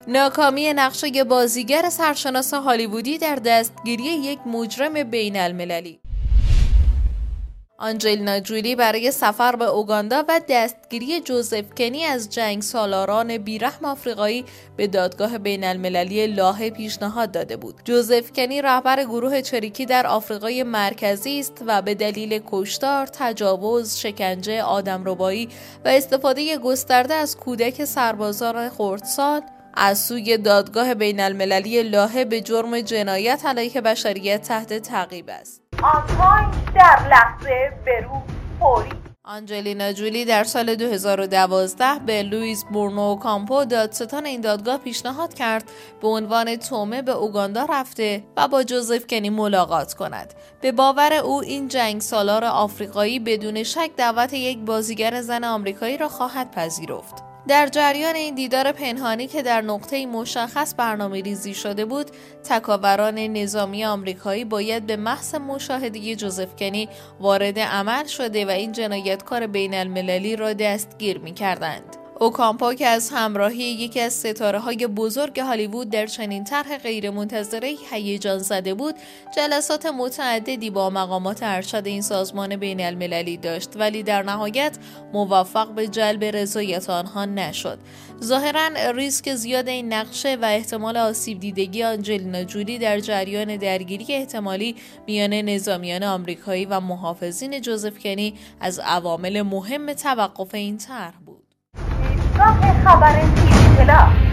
ناکامی نقشه بازیگر سرشناس هالیوودی در دستگیری یک مجرم بین المللی. آنجلینا جولی برای سفر به اوگاندا و دستگیری جوزف کنی از جنگسالاران بیرحم آفریقایی به دادگاه بین المللی لاهه پیشنهاد داده بود. جوزف کنی رهبر گروه چریکی در آفریقای مرکزی است و به دلیل کشتار، تجاوز، شکنجه، آدمربایی و استفاده گسترده از کودک سربازان خردسال از سوی دادگاه بین المللی لاهه به جرم جنایت علیه بشریت تحت تعقیب است. در لحظه برو فوری. آنجلینا جولی در سال 2012 به لوئیس بورنو اوکامپو دادستان این دادگاه پیشنهاد کرد به عنوان تومه به اوگاندا رفته و با جوزف کنی ملاقات کند. به باور او این جنگسالار آفریقایی بدون شک دعوت یک بازیگر زن آمریکایی را خواهد پذیرفت. در جریان این دیدار پنهانی که در نقطه مشخص برنامه‌ریزی شده بود، تکاوران نظامی آمریکایی باید به محض مشاهده جوزف کنی وارد عمل شده و این جنایتکار بین المللی را دستگیر می‌کردند. اوکامپو که از همراهی یکی از ستاره‌های بزرگ هالیوود در چنین طرح غیرمنتظره هیجان زده بود، جلسات متعددی با مقامات ارشد این سازمان بین المللی داشت، ولی در نهایت موفق به جلب رضایت آنها نشد. ظاهراً ریسک زیاد این نقشه و احتمال آسیب دیدگی آنجلینا جولی در جریان درگیری احتمالی میان نظامیان آمریکایی و محافظین جوزف کنی از عوامل مهم توقف این طرح بود. خبر تیوی